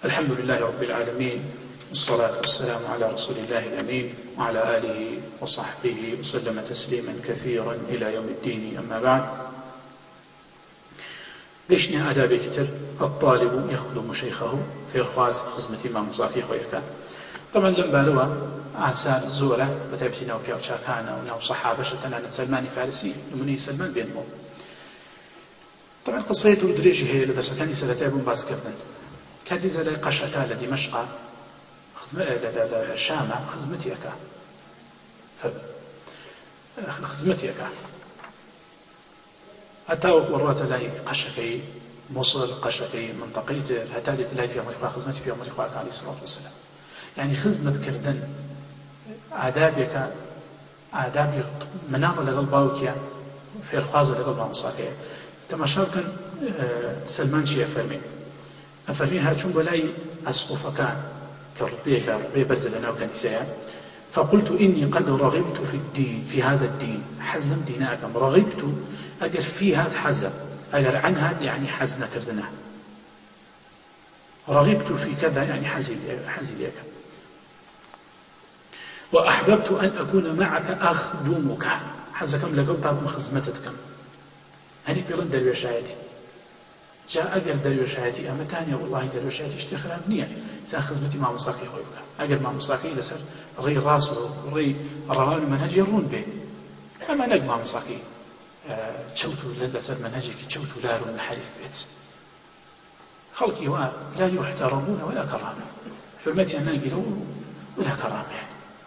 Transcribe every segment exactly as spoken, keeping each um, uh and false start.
الحمد لله رب العالمين، والصلاة والسلام على رسول الله الأمين وعلى آله وصحبه وسلم تسليما كثيرا إلى يوم الدين. أما بعد، قشنا آداب كتر الطالب يخدم شيخه في رخواز خزمة إمام صاحي خويك. طبعا لم بالوا آثار زورة بتابتنا وكيو شاكانا ونو صحابة شتنا سلمان فارسي لمني سلمان بينمو. طبعا قصيته دريجي هي لدرسة كان سلتابون باس كردن كاتي زلي قشكا لدمشق خزمة للشام خزمتي أكا خزمتي أكا حتى ورات لاي قشكي موصل قشكي منطقية حتى لتلاقي في أمريكا خزمتي في أمريكا عليه الصلاة والسلام. يعني خزمة كردن آدابك آداب مناظر لقلباوكيا في الخازة لقلبها مصاكية. تماشاو كان سلمان شيء أفرمي أفرمي هاتشون بلاي أسقف كان كربيه كربيه برزل لنا وكنيسيا. فقلت إني قد رغبت في الدين في هذا الدين حزم ديناكم رغبت أجر في هذا حزم أجر عن هذا يعني حزن كردنا رغبت في كذا يعني حزي حزيلك وأحببت أن أكون معك أخدمك حزكم لقلتكم خزمتكم هنيك بيرن درويشايتي جاء أجر درويشايتي أما تانية والله درويشايتي اشتخرها بنية سأخزمتي مع مساقي خويك أجر مع مساقي لسر ري راسه ري روان منهج يرون به أما نجم مع مساقي تشوتوا لسر منهجك تشوتوا لارو من حليف بيت خلقي لا يحترمون ولا كرامة حرمتي أن ناقلوا ولا كرامة يعني.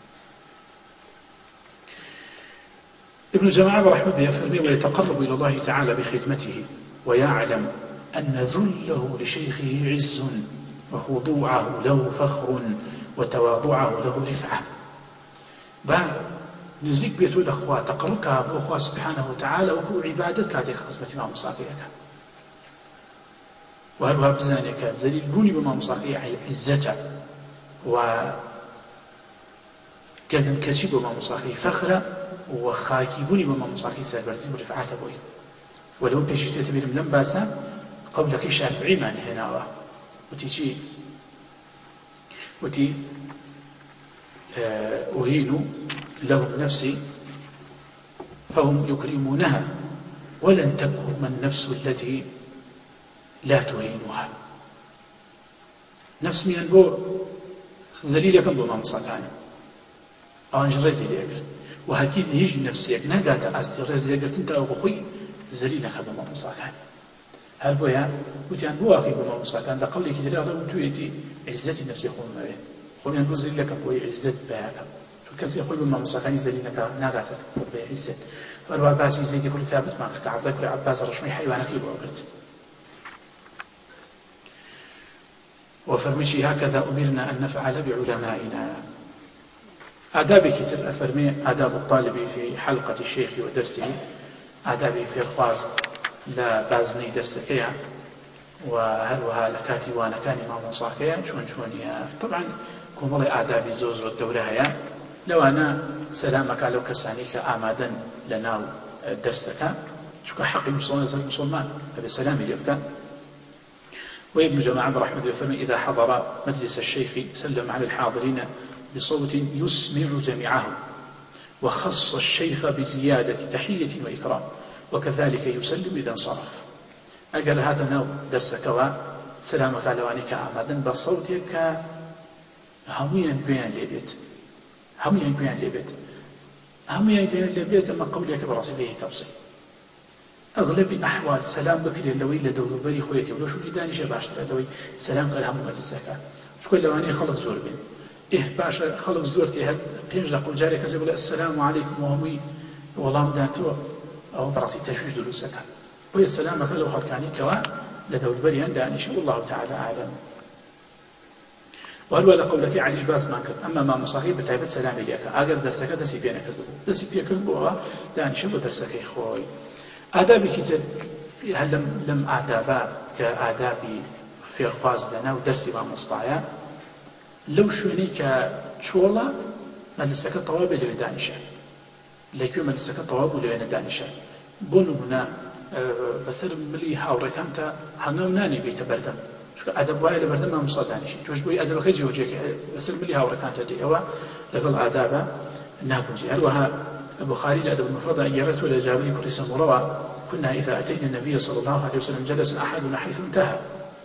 ابن جماعة رحمه الله يفرمي ويتقرب إلى الله تعالى بخدمته ويعلم أن ذله لشيخه عز وخضوعه له فخر وتواضعه له رفعة. با نزيك بيتو الأخوة تقربك أخوة سبحانه وتعالى وهو عبادتك هذه خصمة ما مصاقيك وهلوها بزانك زليل بوني بما مصاقي عزته وقدم كتب بما مصاقي فخرة وخاكي بوني بما مصاقي سربرزي ورفعته بوي. ولو بيشتي تبير من باسا قولك شافعي من هنا وتيجي وتي أهين لهم نفسي فهم يكرمونها ولن تكرم النفس التي لا تهينها. نفس من بو زليل كم بما مصاقاني أو أنجل رزي ليقر وهكذا هيج نفسيك نقات أستي رزي ليقر تنتا وخوي زليل كم مصاكان هل بويا وتيان بواقي بما مصاكان لقولي كجري الله وتويتي عزتي نفسي خون ما بين خون ينبو زليل لك بوي عزت بهاك شو كان سيقول بما مصاكان زليل لك ناقاتك بوي عزت فالوا عباسي زيد يقول ثابت معك كعبد ذكر عباس رشمي حيوانك يبو أقرت وفرمشي هكذا أمرنا أن نفعل بعلمائنا. آداب كتر أفرمي آداب الطالب في حلقة الشيخ ودرسه آدابي في الخواص لا بازني درسكيا وهلوها لكاتي وانا كان إمام صاحكيا شون شونيا. طبعا كون والله آدابي زوز والدورها لو أنا سلامك لو كسانيك آمادا لناو درسك شو حقي مسلمان هذا سلامي لك. وابن جماعة رحمه الله فمن إذا حضر مجلس الشيخ سلم على الحاضرين بصوت يسمع جميعهم وخص الشيخ بزيادة تحية وإكرام وكذلك يسلم إذا انصرف. أقل هذا ناو درسك سلامك على وانك آمادا بصوتك هميا بيان لبيت هميا بيان لبيت هميا بيان لبيت أما قولك براسي فيه تفصيل. أغلب أحوال سلام بكري اللوي لدور بري خويتي ولو شو لداني شباشتر اللوي سلام كالهم مجلسك شكون لواني خلق زور بين إيه باشا خلق زورتي هاد بينج لقل جاري كذا يقول السلام عليكم وهمي والله مداتو أو براسي تشويش دروسك ويا السلام كله خلقاني كوا لدور بري عنداني شاء الله تعالى أعلم. وهل ولا قولك عليش باس مانك أما ما مصاحب بتعبد سلامي لك أقدر درسك دسي بينك دسي بينك بوها داني شو درسك يا خوي. آداب كتير هل لم لم آدابا كآداب في الخواص لنا ودرسي مع مصطايا لو شوني كشولا ملسك الطواب اللي دانشة لكن ملسك الطواب اللي دانشة بونو هنا بسر ملي هاورك أنت هنم ناني بيت بردم چونکە ئەدەب وایە لە بەردەم مامۆستا دانیشی تۆش بۆی ئەدەبەکە جێوەجێکە لەسەر ملی هاوڕەکانتە دێ ئەوە لەگەڵ ئادابە ناگونجێ. هەروەها البخاري لأدب المفرد أجرته لجابر كل سمروة كنا إذا أتينا النبي صلى الله عليه وسلم جلس أحدنا حيث انتهى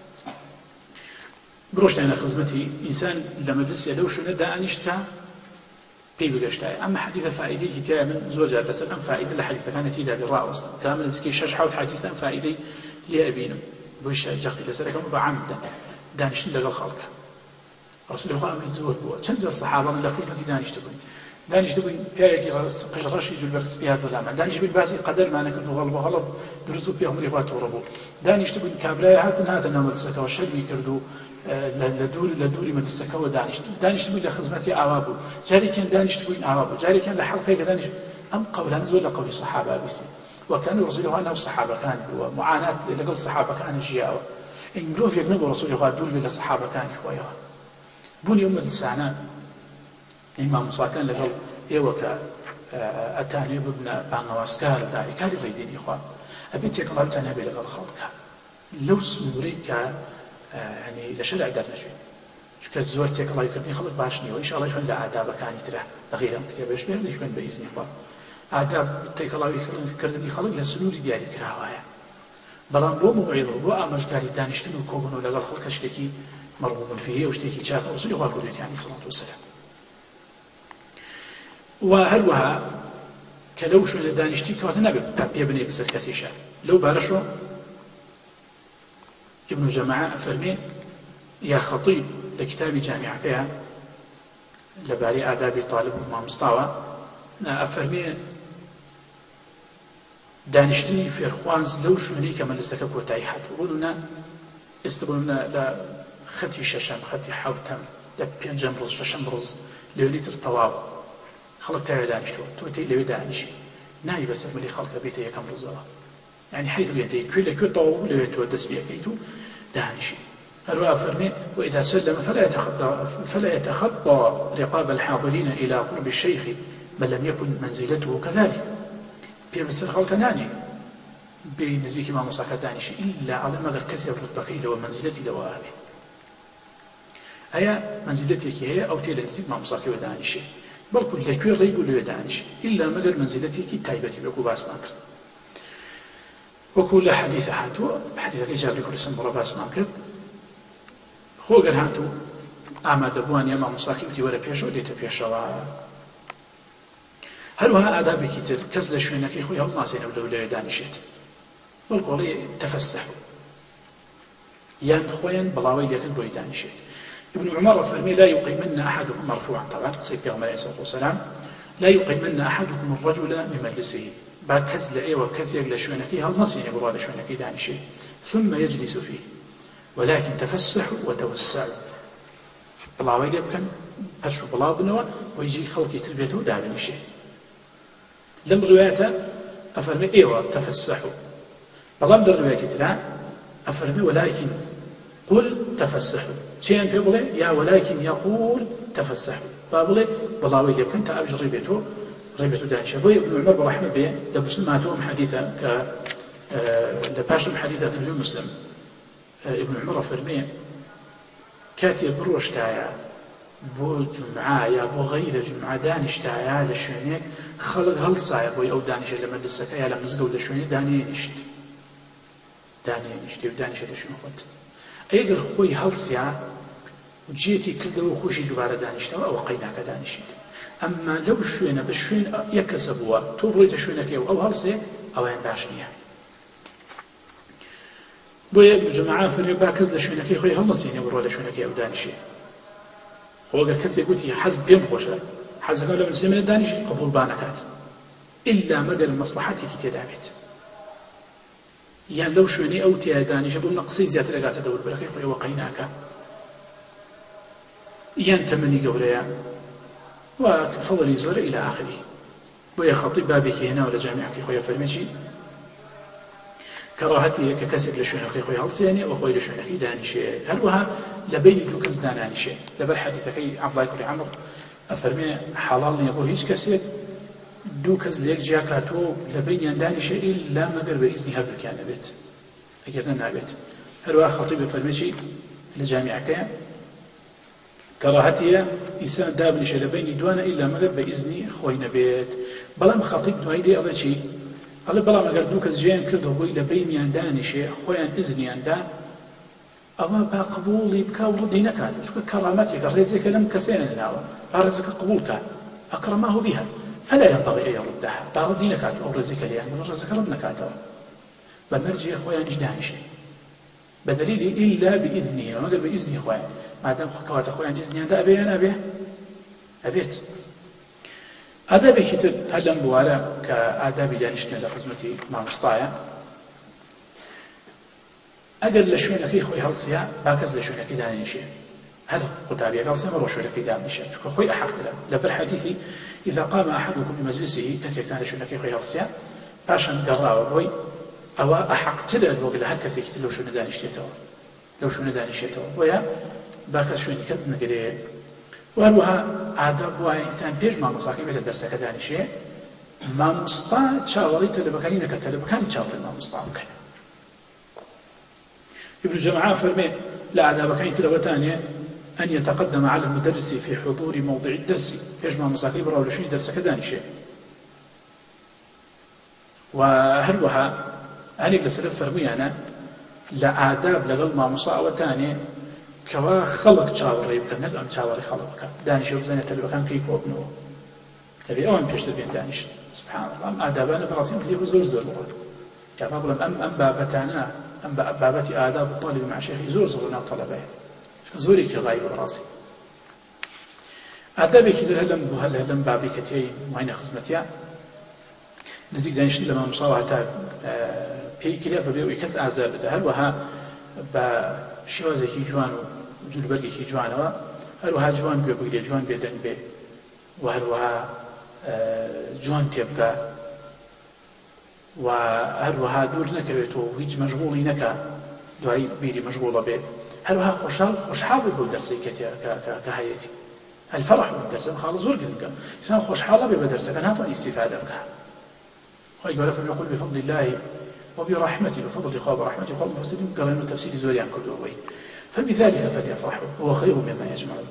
بروشنا أنا خزمتي إنسان لما جلس يدوش ندى أن يشتكى قيب قشتاي أما حديث فائدي كتاب من زوجة لسلام فائدة لحديث كانت إذا بالرأى أصلا كامل ذكي شاش حول حديثا فائدي لأبينا بوش جختي لسلام بعمدا دانش لقى خلق رسول الله من الزور بوا تنجر صحابة من خزمتي دانش تكون دانش تبين كايك قشرش يجول برس بياد ولا ما دانش تبين باسي قدر ما نكون غلب غلب درسوا بيهم ريوات وربو دانش تبين كابلاي هاتن هاتن نامل سكوا شربي كردو لدور لدوري من السكوا دانش دانش تبين لخدمتي أوابو جاري كان دانش تبين أوابو جاري كان لحلقة دانش أم قبل نزول قول الصحابة بس وكان رسول الله أنه الصحابة كان معاناة لقل الصحابة كان جياوا إن جروف يجنبوا رسول الله دول بلا الصحابة كان إخويا بني أم السعنان إمام مصاكان لقل إيوكا أتاني ببنا بانواسكار داعي كاري غيدين إخوان أبيتك الله تنهبي لقل خلقها لو سنوريك يعني لشرع دار نشوي شكرا زورتك الله يكرتني خلق باشني وإن شاء الله يكون لعاداب كاني ترى أغيرا كتير بيش بيهم يكون بإذن إخوان عاداب بيتك الله يكرتني خلق لسنوري دياري كراوايا بلان بو موعظة بو آمجكاري دانشتن وكوبن لقل خلق اشتكي مرغوب فيه واشتكي شاف رسول الله قلت يعني صلى الله عليه وسلم وهروها كلو شو دانشتي كواتنا بيبني بسر كسيشة لو بارشوا ابن جماعة أفرمي يا خطيب لكتاب جامعة فيها لباري آداب طالب وما مستوى أفرمي دانشتني في الخوانز لو شو هنيك من لسك كوتاي حد وقولنا استقبلنا لختي ششم ختي حوتم لبينجم رز ششم رز ليوليتر طواو خلق تاعي دانشتو توتي لي دانشي ناي بس ملي خلق بيته كم رزوه يعني حيث بيتي كل كل طاو لي تودس بيكيتو دانشي الرواية فرمي وإذا سلم فلا يتخطى فلا يتخطى رقاب الحاضرين إلى قرب الشيخ بل لم يكن منزلته كذلك بيمسر خلق ناني بنزيك ما مصاك دانشي إلا على ما غير كسر رتبكي لو منزلتي لو أهلي هيا منزلتك هي أو تيل نزيك ما مصاك ودانشي بل كل لكوير ريب ولو دانش إلا مقر منزلتي كي تايبتي بكو باس ماكر وكل حديث هاتو حديث إجاب لكل سنبرا باس ماكر هو قال هاتو أما دبوان يما مصاكي وتي ولا بيشو ديتا بيشو هل وها آداب كتير كزل شوينك إخوي هل ناسين أو لو دانشيت بل قولي تفسحوا يان خوين بلاوي لكن بوي دانشيت ابن عمر فرمي لا يقيمن أحدكم مرفوعا طبعا سيد بيغمر عليه الصلاة والسلام لا يقيمن أحدكم الرجل من مجلسه بعد كز لأي وكز يقل شونكي هل نصين يقول شونكي داني شيء ثم يجلس فيه ولكن تفسحوا وتوسعوا بلاوي لبكن هرشو بلاو بنوا ويجي خلقي تربيته دابني شيء لم روايته أفرمي إيوه تفسحوا بلام در رواية ترى أفرمي ولكن قل تفسحوا شيئا بيقول يا ولكن يقول تفسحوا بابلي بلاوي لبكن تأبج ريبته ريبته دانشة بوي ابن عمر برحمة بيه لبسلماتهم حديثة ك لباشم حديثة في المسلم ابن عمر فرمي كاتي بروشتايا بو جمعة يا بو غير جمعة دانشتايا لشونيك خلق هلصايا بوي أو دانشة لما دسك يا لمزقو لشوني دانينشت دانينشت ودانشة لشون خد أيقر خوي هلصيا وجيتي كل دو خوشي دوباره دانشتاوا أو قيناك دانشت أما لو شوينا بشوين يكسبوا توبريت شوينك يو أو هلصي أو ين باشنيا بوي ابن جماعة فرمي باكز لشوينك خوي هلصيني وروا لشوينك أو دانشي هو قال كسي قلت حزب بيم خوشة حزب قال من سيمن الدانشي قبول بانكات إلا مقر مصلحتي كي تدابت يعني لو شويني أو تيا دانشي بقول نقصي زيادة لقات دور بركي خوي وقيناك يعني تمني قوليا وكفضل يزور إلى آخره ويا خطيب بابك هنا ولا جامعك خويا فرمشي كراهتي ككسر لشونك خويا هلسيني وخوي لشونك دانشي هل وها لبين دوكز دانانشي لبل حديثك عبد الله بن عمرو أفرمي حلال يبو هيج كسر دوكز ليك جاكاتو لبين دانشي إلا مقر بإذن هبل كان بيت أجرنا نابت هەروە خەڵتیب فەرمێکی لە جامیعەکەیە کەڕاهەتیە ئینسان دابنیشێ لە بینی دوانە ئیلا مەگەر بە ئیزنی خۆی نەبێت. بەڵام خەڵتیب دوایی دێ ئەڵێ چی؟ ئەڵێ بەڵام ئەگەر دوو کەس جێیان کردەوە بۆی لە بینیان دانیشێ خۆیان ئیزنیاندا ئەوە با قبوڵی بکە و ڕدی نەکات، چونکە کەڕامەتێکە ڕێزێکە لەم کەسێنە لەناوە با ڕێزەکە قبوڵ کات ئەکرەماه بها فلا ينبغي أن يردها با ڕدی نەکات ئەو ڕێزێکە لێیان ڕێزەکە ڕد نەکاتەوە بە مەرجێ خۆیانیش دانیشێ بدليل إلا بإذنه وما قال بإذن إخوان ما دام خوات أخوان إذن دا أبي أنا أبي أبيت آداب كتير هل بوالا كآداب دانشنا لخدمتي مع مصطايا أقل لشوينك إخوي هالصيا باكز لشوينك دانشي هذا قطابي قال سيما روشوينك دانشي شو أخوي أحق له لبر حديثي إذا قام أحدكم بمجلسه كسيكتان لشوينك إخوي هالصيا باشا قرأوا بوي أو أحق تلا الوقت هر كسي كتير لو شو نداني شتيتوا لو شو نداني شتيتوا ويا باكس شو نكز نقري وهروها آداب ويا إنسان بيج ما مصاكي بيت الدرس كداني شيء ما مصطا شاوري تلا بكاني نكتلا بكاني شاوري ما مصطا بكاني ابن جماعة فرمي لا آداب كاني تلا وتانية أن يتقدم على المدرس في حضور موضع الدرس بيج ما مصاكي برا ولا شو درس كداني شيء وهروها هنيك لسلف فرميانا لا آداب لقل ما مصاوة تانية كوا خلق شاوري بكن نقام شاوري خلق دانش وبزنة البكان كيف وابنه تبي أوان بيش تبين دانش سبحان الله أم آدابنا براسين اللي هو زور زور كما بقول أم أم بابتنا أم بابتي آداب الطالب مع شيخي زور زور ناب طلبه زوري كغايب براسي آدابي كتير هلم بهل هلم بابي كتير وين خدمتيا نزيك دانشن لما مصاوة تا پێی کرێ بەبێ ئەوەی کەس ئازار بدە هەروەها بە شێوازێکی جوان و جولبەرگێکی جوانەوە هەروەها جوان گوێ بگرێ جوان بێدەنگ بێ و هەروەها جوان تێبگا و هەروەها دوور نەکەوێتەوە هیچ مەشغوڵی نەکا دوایی بیری مەشغوڵە بێ هەروەها خۆشحاڵ خۆشحاڵ بێ بۆ دەرسەی کە هەیەتی الفرح بالدرس خاڵ زۆر گرنگە ئینسان خۆشحاڵە بێ بە دەرسەکە ناتوانێت ئیستیفادە بکە خۆی گەورە فەرمێ قل بفضل الله وبرحمته بفضل إخوة برحمته إخوة المفسرين قالوا تفسير زوريان كدوي فبذلك فليفرحوا هو خير مما يجمعون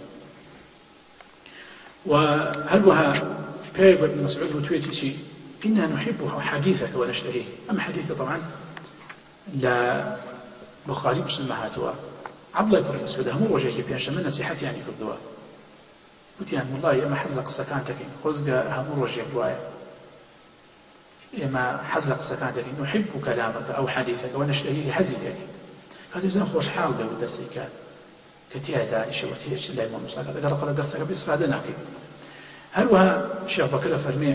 وهلوها كيف ابن مسعود وتويتي شيء إنا نحب حديثك ونشتهيه أما حديثك طبعا لا بخاري مسلم هاتوا عبد الله بن مسعود هم وجهك بينش من نصيحتي يعني كدوا قلت يعني والله يا ما حزق سكانتك خزق هم وجهك بوايا إما حزق سكانتك نحب كلامك أو حديثك ونشتهيه حزينك هذا إذن خوش حال به درسك كتيا دانش وتيش لا إمام مساكت أقرأ قل درسك بإسفادة ناكي هلوها شيخ بكلا فرمي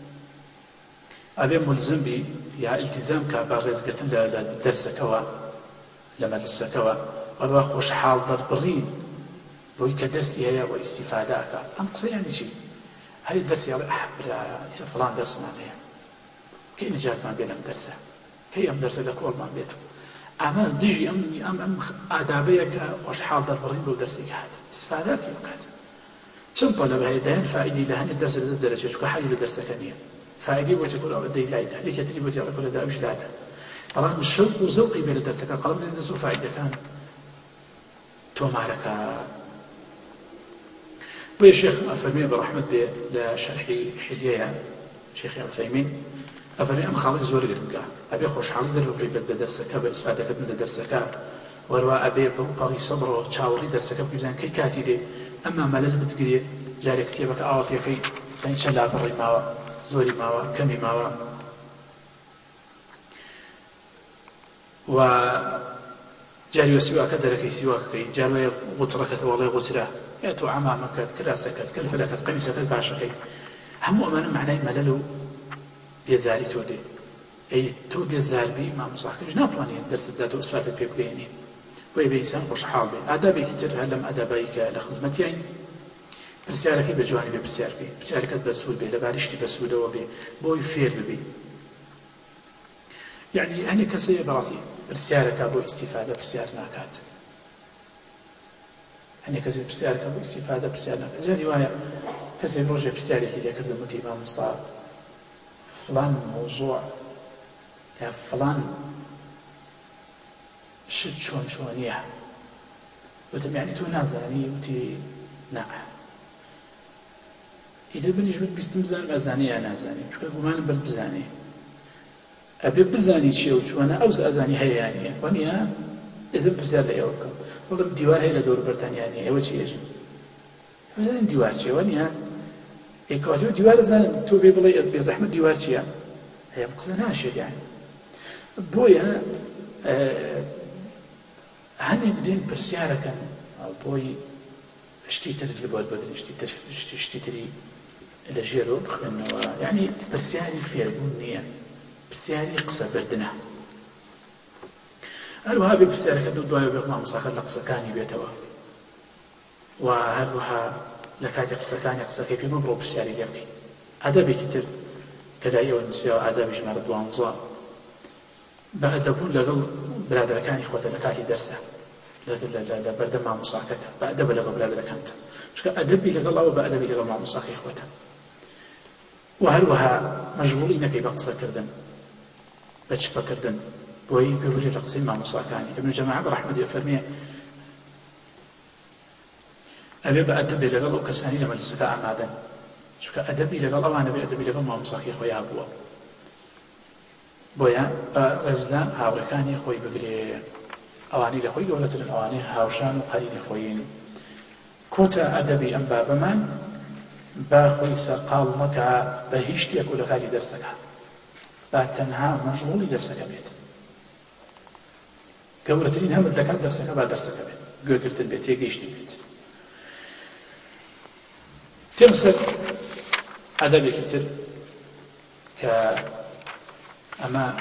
أبي ملزم بي يا التزام كبارز قتل لدرسك و لما درسك و ولو خوش حال ضر برين بوي كدرسي هي واستفاداك أم قصي يعني شيء هاي الدرس يا أحب فلان درس معناه كي نجات ما بين درسه كي أم درسه لكول ما بيته أما دجي أم أم أم آدابيك خوش حال دربرين بو درسك هذا استفادة كيف كذا شن طلب هاي دهن فائدة لهن الدرس اللي درجة شو كحاجة لدرسك كنيه فائدة وتقول أو دي لايدا ليك تري بتي على كل ده مش لايدا طبعا الشوق وذوقي بين درسك قلب لندرس فائدة كان تو معرك ويا شيخ أفرمي برحمة به لشرح حلية شيخ عثيمين أفرمي أم خالد زور قرنقا أبي خوش حالي در بقري بد درسك بإسفادة من درسك وروا أبي بغي صبر وشاوري درسك بجان كي كاتيري أما ملل بتقري جاري كتيبك أعطي كي زين شلا بري ماوا زوري ماوا كمي ماوا و جاري وسواك دركي سواك كي جاري غترك والله غتره يأتوا عمامك كراسك كل فلك قميصك باشكي هم أمانا معناه مللو بيزاري تودي أي تو بيزار بي ما مصاحك جناب واني درس بداتو إسفاتة بيبقيني ويبي إنسان خوش حال بي آدابي كتير هلم آدابيك لخدمتين برسيارك بجواني بي برسيارك برسيارك بسهول بي لبارشتي بسهول وبي بوي فير بي يعني هني كسي براسي برسيارك بو استفادة برسيار ناكات هني كسي برسيارك بو استفادة برسيار ناكات جاء رواية كسي بروجة برسيارك اللي كرد المتي إمام مصطفى فلان موضوع يا فلان شت شون شونية وتم يعني تو نازاني وتي نا إذا بنيش بستمزان أزاني أنا أزاني مش كقومان بل بزاني أبي بزاني شيء وشوانا أوز أزاني هي يعني ونيا إذا بزار لي أوكم والله بديوار هي لدور بريطانيا أول شيء يجي بزاني ديوار شيء ونيا إيكواتيو ديوار زان تو بيبلي بزحمة ديوار شيء هي مقصنا شيء يعني بويا أه هني بدين برسيارة أو بوي اشتيتر اللي بود بدن اشتيتر اشتيتري لجيرو بخلنا يعني برسياري في البنية برسياري قصة بردنا هل وها برسياري كدو دوايو بيقمع مصاخر لقصكاني بيتوا وهل وها لكاتي قصكاني قصكي في مبرو برسياري ليبكي أدابي كتير كدائي ونسيا أدابي جمال دوانزا بأدبون لغل برادر كان إخوة لكاتي درسه لا بردم مع مصاكك بأدب لغل برادر كانت مش أدبي لغل أو بأدبي لغل مع مصاكي إخوته وهل وها مشغولين في بقصة كردن بتشبه كردن بوي بيقولي لقصين مع مصاكاني ابن جماعة برحمة يفرميه أبي بأدبي لغل أو كساني لما لسكاء مادن شو كأدبي لغل أو أنا بأدبي لغل مع مصاكي إخويا أبوه بويا رجلان هاوركاني خوي بقري أواني لخوي قولتن أواني هاوشان وقرين خوين كوتا أدبي أم بابمان باخوي سرقال لك بهشتي أقول لك هذه درسك باتنها مشغول درسك بيت قولتن هم لك درسك بعد درسك بيت قلت البيت يجيشتي بيت تمسك أدبي كتير ك أما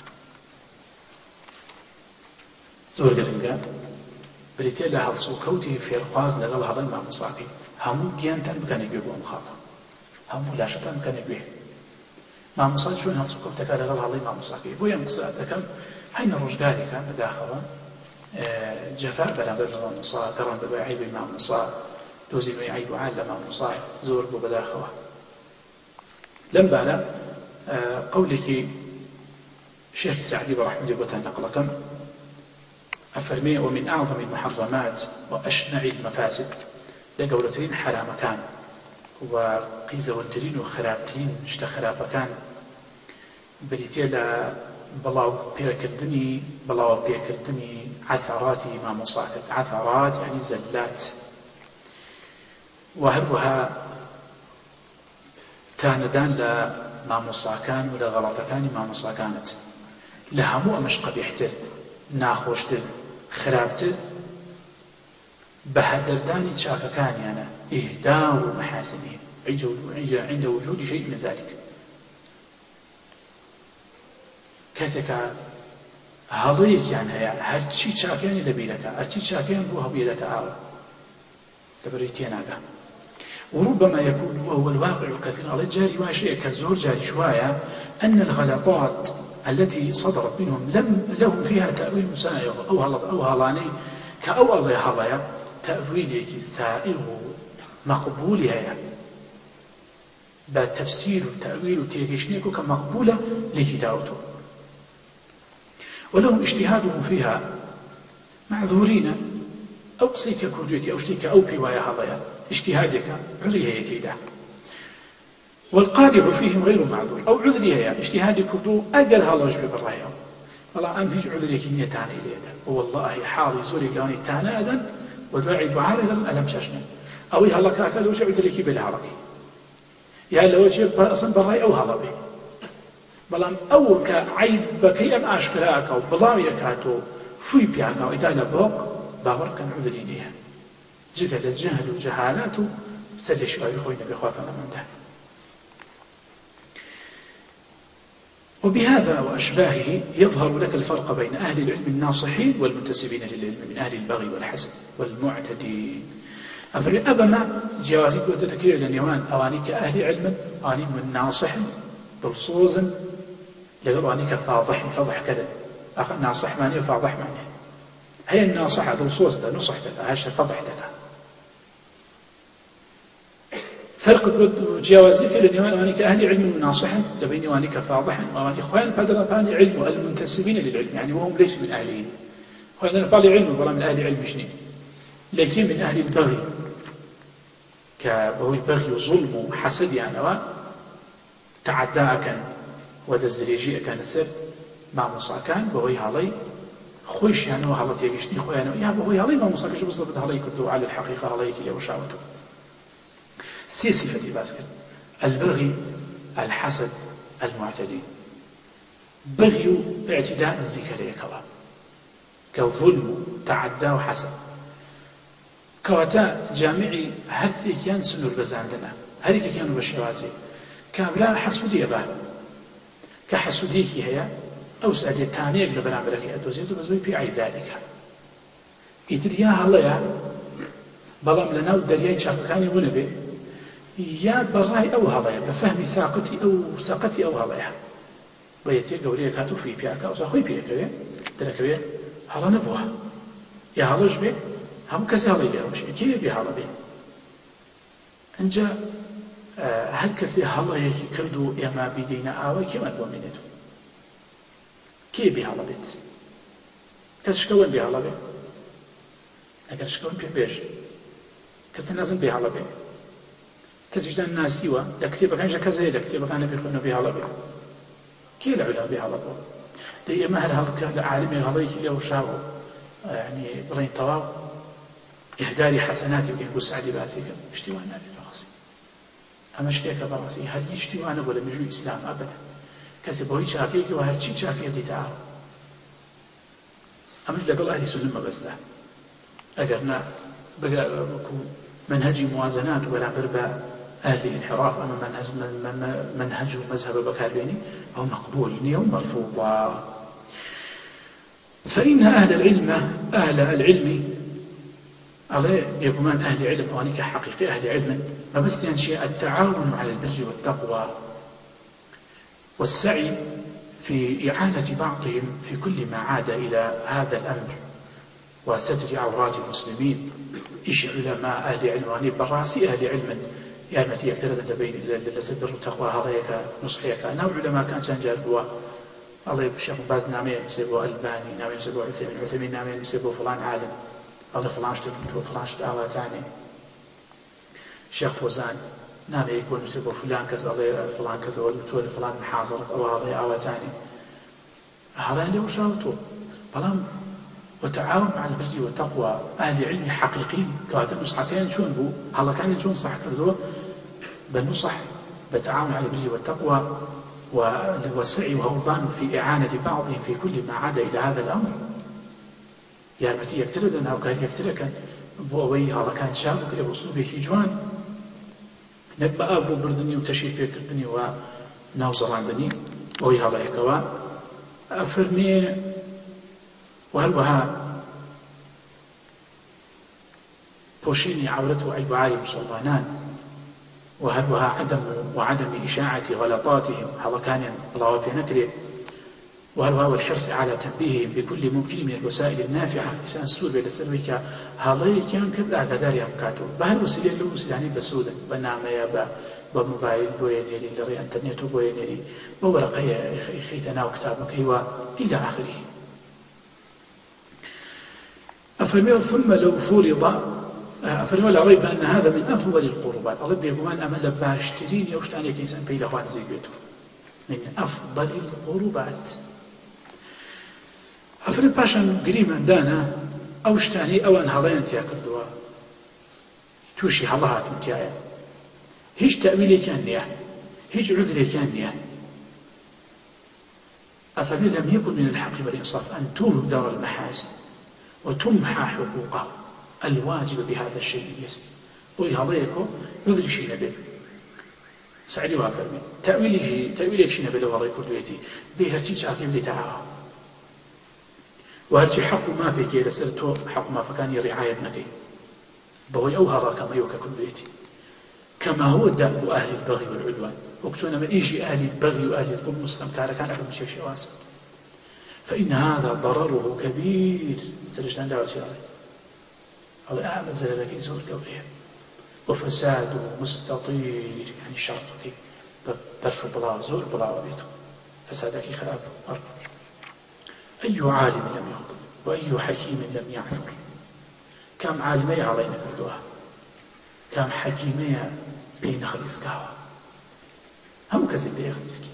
زور قرنقا بريتيا لها الصوكوتي في الخواز لغل هذا مع مصاقي همو جيانتان بكان يقوى مخاطر همو لاشتان بكان يقوى مع مصاقي شوين هالصوكوتك لغل هذا مع مصاقي بويا مقصاد كان هين الرجالي كان بداخله جفاء بلا بلا مصاق قرن بلا عيب مع مصاق دوزي نوي عيب عالة مع مصاق زور بداخله لم بالا قولك شيخ سعدي برحمة الله نقلكم أفرمي ومن أعظم المحرمات وأشنع المفاسد لقولتين حرام كان وقيزة وانترين وخرابتين اشتا خراب كان بريتيا لا بلاو بيكردني بلاو بيكردني عثراتي ما مصاكت عثرات يعني زلات وهروها تاندان لا ما مصاكان ولا غلطكان ما مصاكانت لهمو أمش قبيحتر ناخوشتر خرابتر بهدرداني شاككاني أنا إهدار محاسنهم عند وجود شيء من ذلك كاتك هضيك يعني هرشي شاكياني لبيلك هرشي شاكيان بوها بيلة آوى لبريتيناك وربما يكون وهو الواقع كثيرا على الجاري واشيء كالزور جاري شوية أن الغلطات التي صدرت منهم لم لهم فيها تأويل سائغ أو هلط أو هلاني كأو الله هلايا تأويلك سائغ مقبولها بتفسير التأويل تيجيشنيكو كمقبولة لكتابته ولهم اجتهادهم فيها معذورين أو قصيك كرديتي أو شتيك أو بوايا هلايا اجتهادك عذرها يتيدا والقادح فيهم غير معذور أو عذرها اجتهاد كردو أقل هلا جبه بالرأيهم والله أم فيش عذرك إني تاني إليه والله حالي زوري لاني تانا أدن ودعي بعالي لن ألم شاشنا أو هلا كاكا لوش عذرك بالهرقي يا لو شيء أصلا بالرأي أو هلا به بلام أو كعيب بكي أم أشكراك أو بضاوية كاتو فوي بياك أو إدالة بوك باور كان عذرينيها جقل الجهل وجهالات سلي شوي خوينا بخوافنا من ده وبهذا وأشباهه يظهر لك الفرق بين أهل العلم الناصحين والمنتسبين للعلم من أهل البغي والحسد والمعتدين أفري أبا ما جوازيك وتذكير لنيوان أوانيك أهل علم أواني من ناصح دلصوزا لقد أوانيك فاضح فضح كذا أخذ ناصح ماني وفاضح ماني هي الناصحة دلصوزة نصحتك هاشة فضحتك فرق جوازيك لنيوان أوانيك أهل علم ناصحا لبين أوانيك فاضحا وأواني إخوان بدل فاني علم المنتسبين للعلم يعني وهم ليسوا من أهلين وأنا طالع علم والله من أهل علم شنين لكن من أهل البغي كبهو البغي وظلم وحسد يعني أو تعداء كان ودزريجي كان السر مع موسى كان بهوي هالي خوش يعني وهالت يجشني خوي أنا يا بهوي هالي ما موسى كش بالضبط هالي كدو على الحقيقة هالي كلي وشاوته سي صفتي باسكت البغي الحسد المعتدي بغي اعتداء الذكر كوا كظلم تعدى وحسد كواتا جامعي هرسي كان سنور بزاندنا هريك كانوا بشوازي كابلا حسودية به كحسوديك هي أو سأدي تانيك لبنابلك أدوزيد وبزوي في عيب ذلك إترياها الله يا بلام لنا ودرياي شافكاني ونبي يا براي أو هلايا بفهم ساقتي أو ساقتي أو هلايا بيتي قولي كاتو في بياك أو سأخوي بياك بيه دركبيه هلا نبوها يا هلاش بيه هم كسي هلا يبيه وش كي يبي هلا بيه أنجا أه هل كسي هلا يكي كردو يما بيدينا آوي كي من بومينتو كي يبي هلا بيت كسشكون بي هلا بيه أكر شكون بيه بيش كسي نازم بي هلا بيه كسي جدان ناسيوا لكتيبا كان جا كزي لكتيبا كان نبي خلنا بي هلا بيه كي العلا بي هلا بيه دي إما هل هل عالمي هلايك اليوم شاو يعني برين طواو إهداري حسناتي وكين قول سعدي باسي اشتوانا براسي أما اشتيك براسي هل اشتوانا ولا مجو إسلام أبدا كسب هوي شاكيك وهل شي شاكيك دي تعالى أمش لقل أهل سنة بس أقرنا بقى منهجي موازنات ولا بربا أهل الانحراف أما منهج منهج مذهب بكالبيني هو مقبول يوم مرفوضا فإن أهل العلم أهل العلم عليه يقومان أهل علم وانك حقيقي أهل علم ما بس ينشئ التعاون على البر والتقوى والسعي في إعانة بعضهم في كل ما عاد إلى هذا الأمر وستر عورات المسلمين إيش علماء أهل علم واني براسي أهل علم يعني متى يكترد بين لسبر التقوى هذا نصحيك نوع علماء كان تنجربوا الله يبشر باز نامين يسيبوا ألباني نامين يسيبوا عثيمين عثيمين نامين يسيبوا فلان عالم الله فلان شتبت وفلان شت آوى تاني شيخ فوزان نامي يكون يسيبوا فلان كذا الله فلان كذا ولا فلان محاضرة أو الله آوى تاني هذا اللي وشاوته بلام وتعاون مع البر والتقوى أهل علم حقيقيين كواتا نصحكين شون بو هلا كان شون صح كردوه بنصح بتعاون على البر والتقوى والسعي وهوضان في إعانة بعضهم في كل ما عاد إلى هذا الأمر يعني متى يكترد أنه كان يكترد بووي هلا كان شابك بأسلوبه جوان نبقى أبو بردني وتشير بكردني ونوزراندني وهي هلا يكوا أفرمي وهلوها بوشيني عورته عيب عالي مسلمانان وهلوها عدم وعدم إشاعة غلطاتهم هذا كان الله في نكره وهلوها والحرص على تنبيههم بكل ممكن من الوسائل النافعة إنسان السور بين السرويك هذا كان كذا كذا يا مكاتو بهالوسيلة اللي وسيلة يعني بسودا بنعمة يا با بموبايل بوينيري لري إنترنت بوينيري بورقية خيتنا وكتابك أيوة إلى آخره أفرمي ثم لو فرض أفرمي لا ريب أن هذا من أفضل القربات الله بيقومان أمل باشترين يوشتاني كإنسان بيلا خوان زيقته من أفضل القربات أفرمي باشان قريما دانا أوشتاني أوان هلايان تياكردوا توشي هلاهات متيايا هيج تأويلي كان نياه هيج عذري كان نياه أفرمي لم يكن من الحق والإنصاف أن تهدر المحاسن وتمحى حقوقه الواجب بهذا الشيء اليسير ويهضيكو يدري شي نبي سعدي وافرمي تأويله تأويلك شي نبي لو هضي كردويتي بهرتي شاكيم لتعاها وهرتي حق ما فيك لسرتو حق ما فكان رعاية نكي بهوي أو هراك ما يوكا كردويتي كما هو دأب أهل البغي والعدوان وكتونا ما إيجي أهل البغي وأهل الظلم مستمكارا كان أكبر شيء واسع فإن هذا ضرره كبير سرجتان دعوة شرعي الله أعمل زلالك يزور قوريه وفساده مستطير يعني شرطك برشو بلاو زور بلاو بيته فسادك خراب أرض أي عالم لم يخطب وأي حكيم لم يعثر كم عالمي علينا كردوها كم حكيمي بين خليسكاوا هم كذب بين خليسكي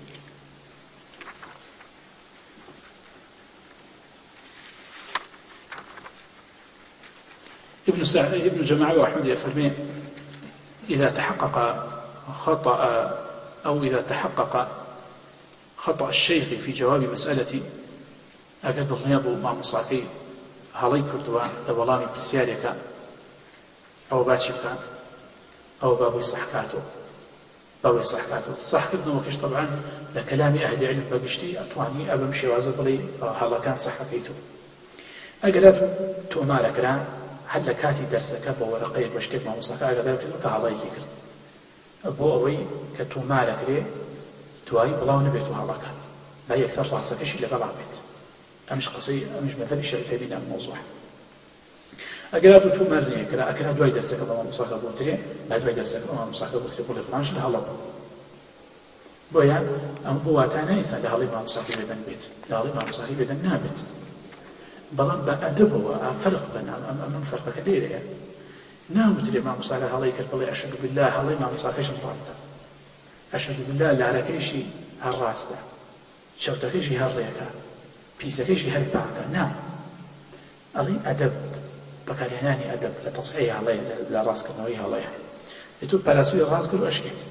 ابن سع... ابن جماعة وأحمد يفرمي إذا تحقق خطأ أو إذا تحقق خطأ الشيخ في جواب مسألة أجد الغياب مع مصاكي هالي كردوا دولامي بسيارك أو باتشبك أو بابي صحكاتو بابي صحكاتو صح ابن وكيش طبعا لكلام أهل علم بقشتي أطواني أبا مشي وازد لي هلا كان صحكيتو أجد تو مالك را هل كاتي درسك بورقيك واشتك مع مصاكي أجد لك هلاي كرد أبو أوي كتو مالك لي توای بڵاو نەبێت و هەڵاکان با یەکسەر ڕاستەکەشی لەگەڵا بێت ئەمش قسەی ئەمش مەذهبی شیخ عثەیمین ئەم مۆزوع ئەگەر تو مەرنێکرا ئەکرا دوای دەرسەکە بە مامۆستاکە بوترێ با دوای دەرسەکە بە مامۆستاکە بوترێ بۆ لە فڵانش لە هەڵە بۆیە ئەم بۆ واتانە ئینسان لە هەڵی مامۆستاکەی بێدەن بێت لە هەڵی مامۆستاکەی بێدەن نابێت بەڵام بە ئەدەبەوە فەرق بەنام ئەم فەرقەکە لێرەیە ناوترێ مامۆستاکە هەڵەی کرد بڵێ ئەشهەدو بالله هەڵەی مامۆستاکەشم ڕاستە ئەشهەدو بالله لارەکەیشی هەر ڕاستە شەوتەکەیشی هەر ڕێکە پیسەکەیشی هەر پاکە نا ئەڵی ئەدەب بەکارهێنانی ئەدەب لە تەصحیح هەڵەیە لە ڕاستکردنەوەی هەڵەیە لێتۆ پەراسوی ڕاست کرد و ئەشکێت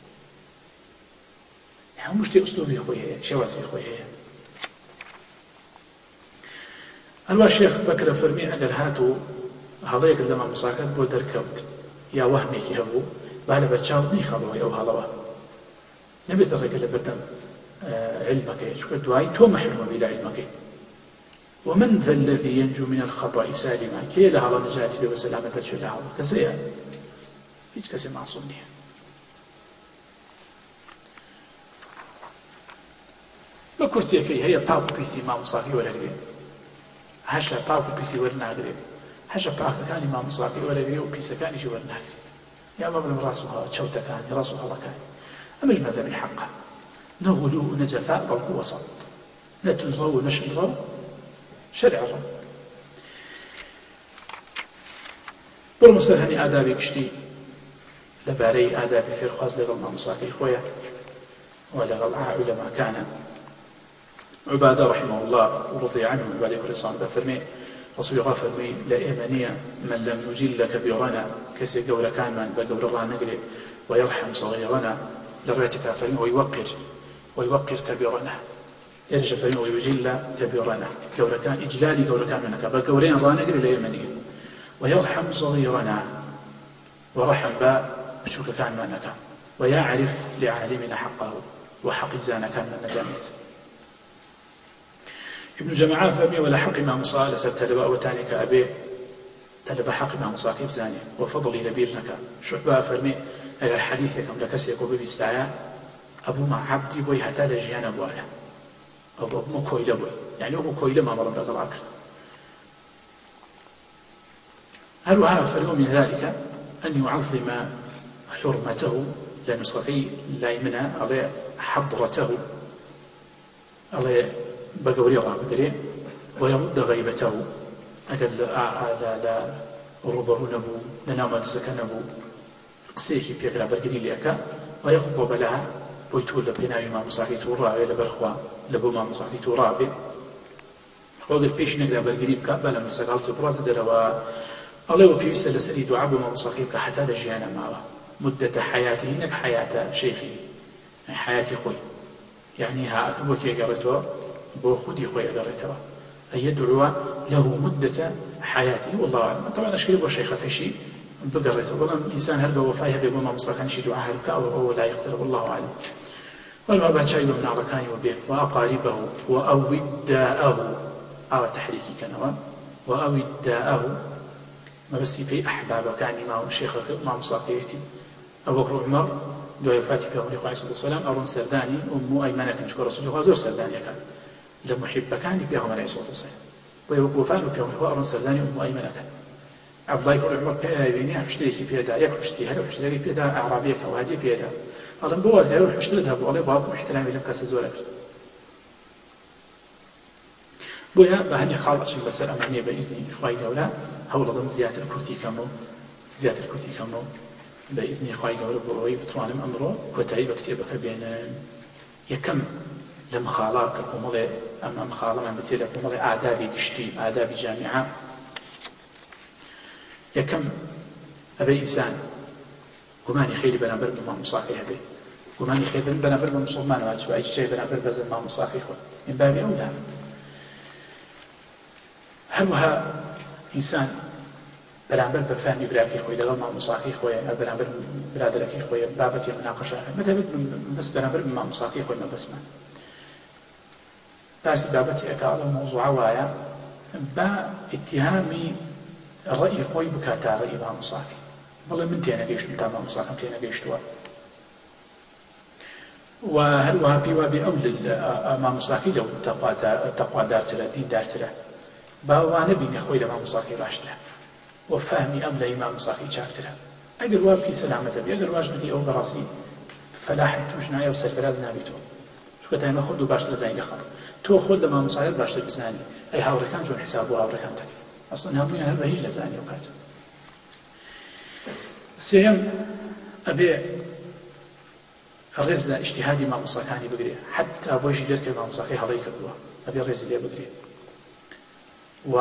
هەموو شتێ ئوسلوبی خۆی هەیە شێوازی خۆی هەیە هەروە شێخ بەکرە فەرمی ئەگەر هاتوو هەڵەیەکت لە مامۆستاکەت بۆ دەرکەوت یا وەهمێکی هەبوو با لە بەرچاوت نەیخەڵەوەی ئەو هەڵەوە نبێتە ڕێگە لە بەردەم علمەکەی چونکە دوایی تۆ مەحرومە بی لە علمەکەی ومن ذا الذي ينجو من الخطأ سالما كي لها الله نجاتي بي وسلامة بەرچێ لە هەڵە کەسەیە هیچ کەسێ معصوم نییە بە کورتیەکەی هەیە پاک و پیسی مامۆستاکەی وەرەگرێ هەشە پاک و پیسی وەرناگرێ هەشە پاکەکانی مامۆستاکەی وەرەگرێ و پیسەکانیشی وەرناگرێ یا بەڵێم ڕاست و چەوتەکانی ڕاست و هەڵەکانی أمش مذهبي حقا نغلو ونجفاء بلق وسط لا تنظروا ونشنظروا شرع الرب بالمستهني آدابي كشتي لباري آدابي في الخاص لغل ما مصاكي خويا ولغل علماء كان عبادة رحمه الله ورضي عنه عبادة كل صان بفرمي رسول الله فرمي لا إيمانية من لم يجل كبيرنا كسي قول كان من بقول الله نقري ويرحم صغيرنا لرأيتك فرمي ويوقر ويوقر كبيرنا يرجع فرمي ويجل كبيرنا قول كان إجلالي قول كان منك بقولين رانقري لا إيمانية ويرحم صغيرنا ورحم با بشوك كان منك ويعرف لعالمنا حقه وحق زانا كان من نزامت ابن جماعة فرمي ولا حق ما مصالة سرتلبا وتاني كأبي تلبا حق ما مصاكيب زاني وفضلي لبيرنك شعبا فرمي اگر حديثكم لكسيك وببستعيا أبو ما عبدي بوي حتى لجيانا بوايا أبو أبو كويلة بوي يعني أبو كويلة ما مرم لك العكس هل وها فرمي من ذلك أن يعظم حرمته لنصفي لا يمنع على حضرته على بقوري الله بقري ويرد غيبته أقل لا لا الربر نبو لنام لسك نبو قسيكي بيقرا برقري لأكا ويخطب لها ويتولى بيناوي ما مصاحي تورابي لبرخوا لبو ما مصاحي تورابي خود البيش نقرا برقري بكا بلا مساقال سبرات دروا الله وبيوسى لسري دعاء ما مصاحي بكا حتى لجيانا معه مدة حياته هناك حياة شيخي يعني حياتي خوي يعني ها أكبوكي قريتوا بو خودي خوي قريتوا أن يدعو له مدة حياته والله أعلم طبعا أشكال بو شيخك شيء بقريته والله إنسان هرب وفايها بيقول ما مصاكن شي دعاء هربك أو لا يقترب والله أعلم والله بعد شيء من عركاني وبيه وأقاربه وأوداءه أو تحريكي كنوا وأوداءه ما بس في أحباب كان ما شيخك ما مصاكيتي أبو بكر وعمر دعاء فاتي في عمر عليه الصلاة والسلام أرون سرداني أم أيمنة كنت رسول الله زور سرداني كان لمحب كان في عمر عليه الصلاة والسلام ويوقفان في عمر أرون سرداني أم أيمنة كان عبد الله بن عمر بيني اشتري في يدا ياك اشتري هذا اشتري في يدا اعرابيه او هذه في يدا اظن بوال يروح اشتري ذهب والله بابكم احترامي لم كاس زورك بۆیە بە هەنی خاڵەچین بەسەر ئەمانەیە بە ئیزنی خوای گەورە هەوڵەدەم زیاتر کورتی کەم و زیاتر کورتی کەم و بە ئیزنی خوای گەورە بۆ ئەوەی بتوانم ئەمڕۆ کۆتایی بە کتێبەکە بێنم. یەکەم لە مخاڵا کە کۆمەڵێ ئەم ئەم خاڵەمان بتێ لە کۆمەڵێ ئادابی گشتی ئادابی جامیعە، یەکەم ئەبێ ئینسان گومانی خێری بەرامبەر بە مامۆساکەی هەبێ، گومانی خێر بەرامبەر بە موسڵمان واجبە، ئەی چای بەرامبەر بە مامۆساکەی خۆ من بابی ئەولا. هەروەها ئینسان بەرامبەر بە فەهمی براکەی خۆی لەگەڵ مامۆساکەی خۆیە، بەرامبەر برادەرەکەی خۆیە بابەتی مناقەشە مەتەبێت بەس بەرامبەر بە مامۆساکەی خۆی مەبەسمە باسی بابەتی ئەکا ئەڵە مۆزوعە وایە بە ئیتیهامی ڕەئی خۆی بکات تا ڕەئی مامۆساکەی، بەڵێ من تێنەگەیشتم تا مامۆساکەم تێنەگەیشتووە. و هەروەها پێی وابێ ئەو مامۆساکەی لەو تەقوادارترە دیندارترە، باوانە بینێ خۆی لە مامۆساکەی باشترە و فەهمی ئەم لە مامۆساکەی چاکترە. ئەگەر وا بکەی سەلامەتە بێ، ئەگەر واش نەکەی ئەو بەڕاستی فەلاحت توش نایە و سەرفەراز نابێتەوە، چونکە دایما خۆت و باشتر دەزانی لە خەڵک، تۆ خۆت لە مامۆسایەت باشتر بزانی ئەی هاوڕێکان چۆن حیساب بۆ هاوڕێکان دەکەی، ئەسڵەن هەموویان هەر بە هیچ نەزانی ئەو کاتە. سێیەم ئەبێ ڕێز لە ئیجتیهادی مامۆساکانی بگرێ، حتا بۆیشی دەرکە مامۆساکەی هەڵەی کردووە ئەبێ ڕێزی لێ بگرێ و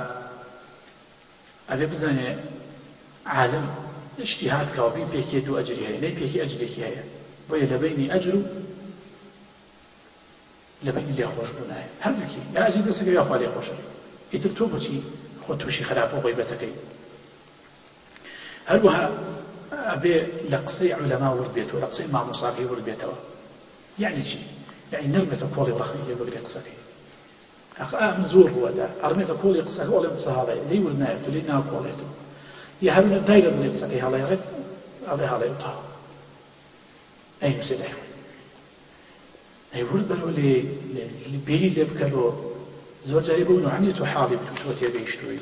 ئەبێ بزانێ عالم ئیجتیهاد کە بی پێکی دوو ئەجری هەیە، نەی پێکی ئەجرێکی هەیە، بۆیە لە بینی ئەجر و لە بینی لێخۆشبوون هەیە، هەردووکی یا ئەجری دەسەکەی یا خوا لێخۆشە، ئیتر تۆ بۆچی خۆ تووشی خراپە و غیبەتەکەی. هەروەها ئەبێ لە قسەی عولەما ورد بێتەوە، لە قسەی مامۆساکەی ورد بێتەوە. یعنی چی؟ یعنی نەرمێتە کۆڵی ڕەخنی لێ بگرێ قسەکەی، ئەخ ئەم زۆر ڕووەدا ئەڕمێتە کۆڵی قسەکە ئەڵێم قسە هەڵەیە لێی ورد نایەت و لێی ناکۆڵێتەوە، یا هەرونە دایرە دڵی قسەکەی هەڵەیەڕێت ئەڵێ هەڵەیە تاوە ئەی نووسێ لای خۆی ئەی ورد بەرەوە لێ بێری لێ بکەرەوە. زۆر جاری بۆ نوعانێت و حاڵی بکەوتەوە تێگەیشتووی.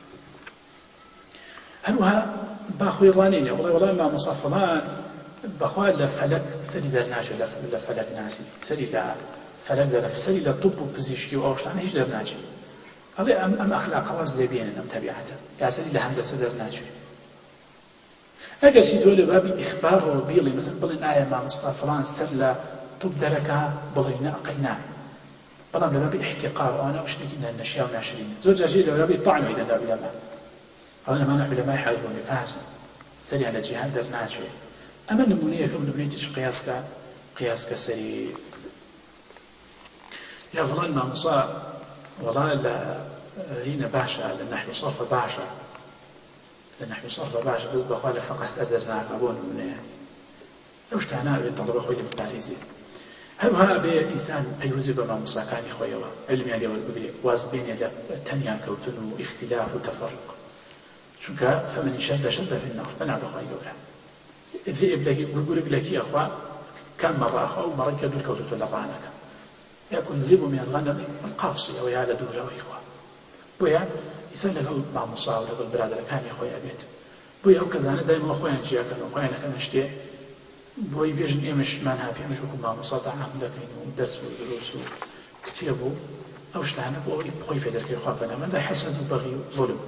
هەروەها با خۆی ڕانینێ بڵێ وەڵام مامۆسا فڵان بەخوا لە فەلەک سەری دەرناچێت لە فەلەک ناسی، سەری لە فەلەک دەرە، سەری لە طب و پزیشکی و ئەو شتانە هیچ دەرناچێت. ئەڵێ ئەم ئەم ئەخلاقە واز لێ بێنن ئەم تەبیعەتە، یا سەری لە هەندەسە دەرناچێت. ئەگەرچی تۆ لە بابی ئیخبارەوە بیڵی مەسەڵەن بڵێن ئایا مامۆستا فڵان سەر لە طب دەرەکە بڵێ نەقەی نا، بەڵام لە بابی احتقار ئەوانە شتێکی نەشیا و ناشرین. زۆر جاژی لە بابی طعنەوەی دەدا بلەما ئەڵێ ئەمانە عولەمای حاضرون فاسن سەریان لە جیهان دەرناچێت. ئەمە نمونەیەکە نمونەی تریش قیاسکە قیاسکە سەری یا فڵان مامۆسا وەڵا لە هینە باشە لە نەحو صەرفە باشە لە نەحو صەرفە باشە بەس بەخوا لە فەقە سەر دەرناکە بۆ نمونەیە. ئەو شتانە ئەبێت تەڵەبە خۆی لێ بپارێزێت. هەروەها ئەبێ ئینسان پەیوەزی بە مامۆساکانی خۆیەوە عیلمیان لێ وەربگرێ، واز بێنێ لە تەنیان کەوتن و ئیختیلاف و تەفەڕق، چونکە فەمەن شەدە شەدە فی النار بەنا بەخوای گەورە ذئب لەکی گورگ لەکی ئەخوا کام مەڕە ئەخوا و مەڕەی کە دوور کەوتوتە لە ڕانەکە یاکل الذئب من الغنم القاصي ئەوە یا لە دوورەوەی خوا. بۆیە ئینسان لەگەڵ مامۆسا و لەگەڵ برادەرەکانی خۆی ئەبێت، بۆیە ئەو کەسانە دایما خۆیان چیاکەنەوە خۆیان ئەەکەنە شتێ بۆی بێژن ئێمەشمان ها پێمەش وەکو مامۆسا تەعام دەکەین و دەرس و دروس و کتێب و ئەو شتانە بۆ ئەوەی خۆی پێ دەرکەی خوا پەنامەندە حەسەد و بەغی و ظولم.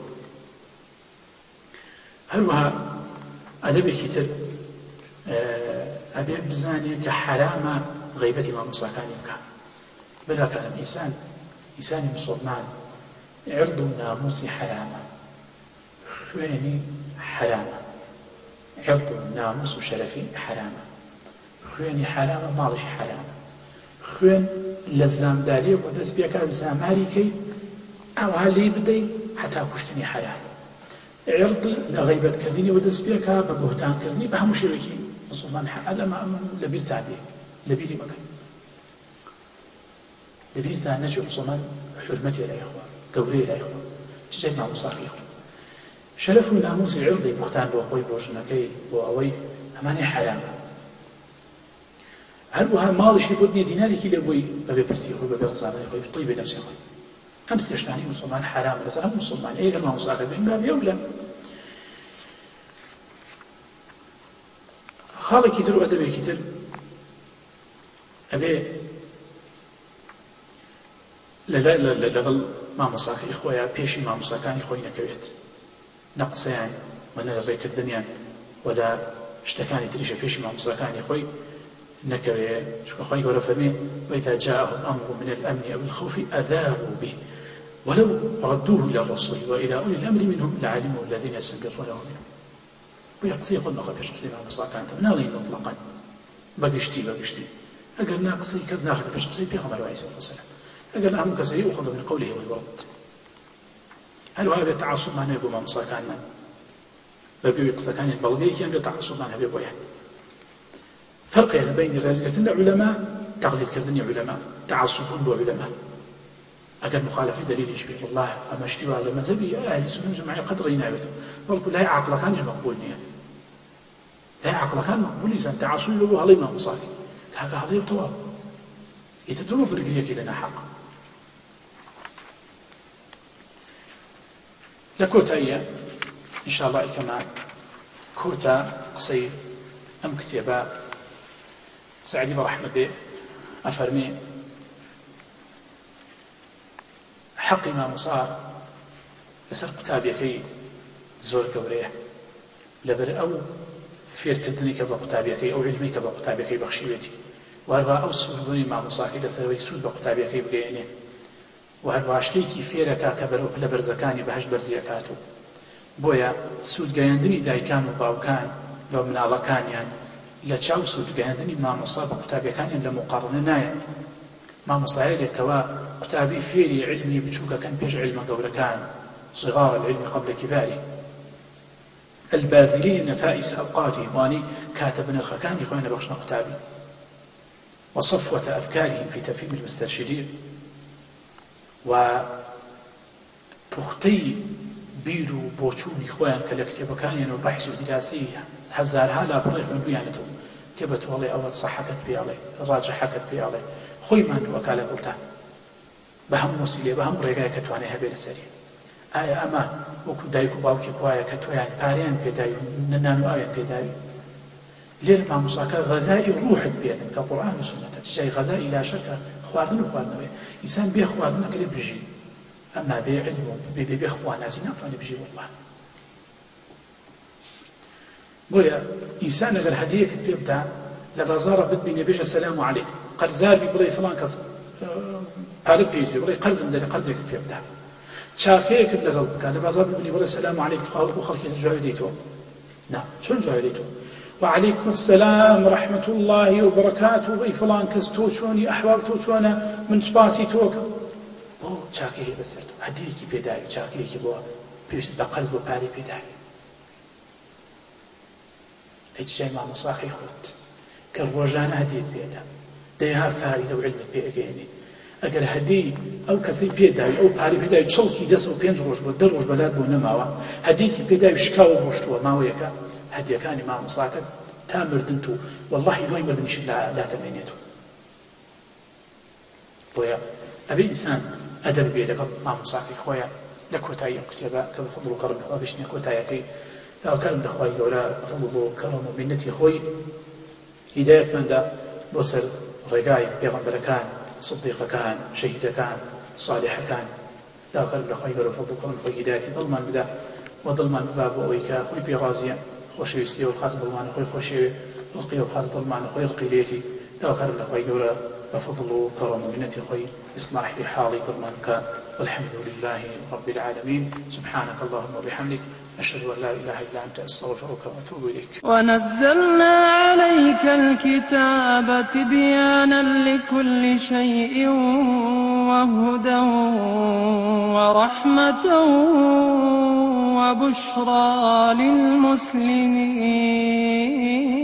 هەروەها ئەدەبێکی تر ئەبێ بزانێ کە حرامە غیبەتی مامۆساکانی بکات. بەراکانم ئینسان ئینسانی موسڵمان عرض و ناموسی حرامە، خوێنی حرامە، عرض و ناموس و شەرەفی حرامە، خوێنی حرامە ماڵیش حرامە، خوێن لە زامداریە بۆ دەست پێکات زاماری کەی ئەوها لێی بدەی حتا کوشتنی حرامە. عرضی لە غیبەتکردنی و دەست پێکا بە بوهتانکردنی بە هەموو شێوەیەکی موسڵمان ئەمە لە بیرتان بێ، لە بیری مەکەن، لە بیرتان نەچێ موسڵمان حورمەتی لای خوا گەورەی لای خوا چجای مامۆساکەی خوا. شەرەف و ناموسی عرضی بوختان بۆ خۆی بۆ ژنەکەی بۆ ئەوەی ئەمانەی حرامە. هەروەها ماڵیشی بۆ نییە دینارێکی لێ بۆی بەبێ پرسی خۆی بەبێ ڕزانەی خۆی طیبە نەفسی خۆی. ئەم سێشتانی موسڵمان حرامە لەسەر هەموو موسڵمان ئەگەر مامۆساکە بێن بابێ ئەولە. خاڵێکی تر و ئەدەبێکی تر ئەبێ لەگەڵ مامۆساکەی خۆیان پێشی مامۆساکانی خۆی نەکەوێت نەقسەیان وەنە لە ڕێکردنیان وەلا شتەکانی تریشە پێشی مامۆساکانی خۆی نەکەوێت چونکە خۆی گەورە فەرمێ وإذا جاءهم أمر من الأمن أو الخوف أذاعوا به ولو ردوه إلى الرسول وإلى أولي الأمر منهم لعلمه الذين يستنبطونه منهم ويقصي يقول ما خبيش قصي مامۆساکانتە ناڵێن مطلقاً بەگشتی بەگشتی ئەگەر ناقصەی کەس ناخێتە پێش قسەی پێغەمبەر عەلەیهی سەلاتو وەسەلام ئەگەر هەموو کەسە يؤخذ من قوله ويرد هەروەها بێت تەعاسوبمان هەیە بۆ مامۆساکانمان بەبێ قسەکانیان بەڵگەیەکیان بێت تەعاسوبمان هەبێ بۆیان فرقێ لە بینی ڕێزگرتن لە عولەما تەقلیدکردنی عولەما تەعاسوببوون بۆ عولەما ئەگەر مخالفی دلیلیش بێت والله ئەمە شتی وا لە مەذهبی ئەهلی سونە جەماعەت قەت ڕێی ناوێت بەڵکو لای عاقڵەکانیش مەقبول نییە لای عاقڵەکان مەقبول نیست تەعاسوبی بۆ هەڵەی مامۆساکەی کاکە هەڵەی تەواو ئیتر دووە بەرگریەکی لە ناحەق لە کۆتاییە ئینشاءالله ئیکەمان کۆتا قسەی ئەم کتێبە سعدی بەڕەحمەت بێ ئەفەرمێ حەقی مامۆسا لەسەر قوتابیەکەی زۆر گەورەیە لەبەر ئەو فێرکردنی کە بە قوتابیەکەی ئەو علمی کە بە قوتابیەکەی بەخشیوێتی و هەروە ئەو سوودبوونی مامۆساکەی لەسەرەوەی سوود بە قوتابیەکەی بگەێنێ و هەروە شتێکی فێرەکە کە بەرەو پلە بەرزەکانی بەهەشت بەرزیەکاتوە بۆیە سوودگەیاندنی دایکان و باوکان بە مناڵەکانیان لە چاو سوودگەیاندنی مامۆسا بە قوتابیەکانیان لە مقارنە نایە مامۆسایەکەوە قوتابی فێری علمی بچووکەکەن پێش علمە گەورەکان صغار العلم قبل كباره الباذلين نفائس أوقاتهم واني كاتب نرخكان إخوانا بخشنا قتابي وصفوة أفكارهم في تفهيم المسترشدين وبختي بيرو بوچون إخوان كالكتب كان وبحث ودراسي هزار هالا بريخ من بيانته تبت والله أول صحكت بيالي الراجع حكت بيالي خوي من وكالة قلتها بهم وسيلة بهم رجاء كتواني هبين سري آية أما وكو دايكو باوكي كوايا كتوان باريان بيدايو ننانو آيان بيدايو لير ما مساكا غذائي روحت بينا كقرآن وسنة جاي غذائي لا شك خواردن وخواردن إنسان بيه خواردن أكل بجي أما بيه علم بيه بيه خوان نازي نقطعني بجي والله بويا إنسان أقل هديك بيبدأ لبازارة بدبين يبيش السلام عليك قرزار بيبلي فلان كسر قالب بيجي بلي قرز من داري قرزك بيبدأ چاکەیەکت لەگەڵ بکات لە بازار ببینی بڵێ سەلام عەلەیکم خاڵق و خەڵکی جواب دەیتەوە نا چۆن جواب دەیتەوە وعەلەیکم السەلام ورحمة الله وبركاته وەی فڵان کەس تۆ چۆنی ئەحوال تۆ چۆنە من سپاسی تۆکەم بۆ چاکەیە بەسەر هەدیەکی پێداوی چاکەیەکی بۆ پێویست بە قەرز بۆ پارەی پێداوی هیچ شای مامۆساخەی خۆت کە ڕۆژانە هەدیەت پێدا دەیها فایدە و علمت پێ ئەگەێنێ ئەگەر هەدی ئەو کەسەی پێداوی ئەو پارەی پێداوی چڵکی دەست و پێنج ڕۆژ بۆ دە ڕۆژ بەلات بۆ نەماوە هەدیەکی پێداوی شکاوە ڕۆشتووە ماوەیەکە هەدیەکانی مامۆساکە تا مردن تو واللهی دوای مردنیشت لا تەمێنێتەوە بۆیە ئەبێ ئینسان ئەدەب بێ لەگەڵ مامۆساکەی خۆیان لە کۆتایی ئەم کتێبە کە بە فەضڵ و کەڕەمی خوا بشتنە کۆتاییەکەی داواکارم لە خوای گەورە بە فەضڵ و کەڕەم و منەتی خۆی هیدایەتمەندە بۆ سەر ڕێگای پێغەمبەرەکان صدیقەکان شەهیدەکان صالحەکان داواکارم لە خوای گەورە بە فەضڵ و کەڕەمی خۆی هیدایەتی دڵمان بدە و دڵمان ببا بۆ ئەوەی کە خۆی پێڕازیە خۆشەویستیە و خاتە دڵمانە خۆی خۆشەوێ ڕقیە و خاتە دڵمانە خۆی ڕقیلێتی داواکارم لە خوای گەورە بفضل وكرم ومنته خوي إصلاح حالي ضمانك والحمد لله رب العالمين سبحانك اللهم وبحمدك أشهد أن لا إله إلا أنت أستغفرك وأتوب إليك ونزلنا عليك الكتاب تبيانا لكل شيء وهدى ورحمة وبشرى للمسلمين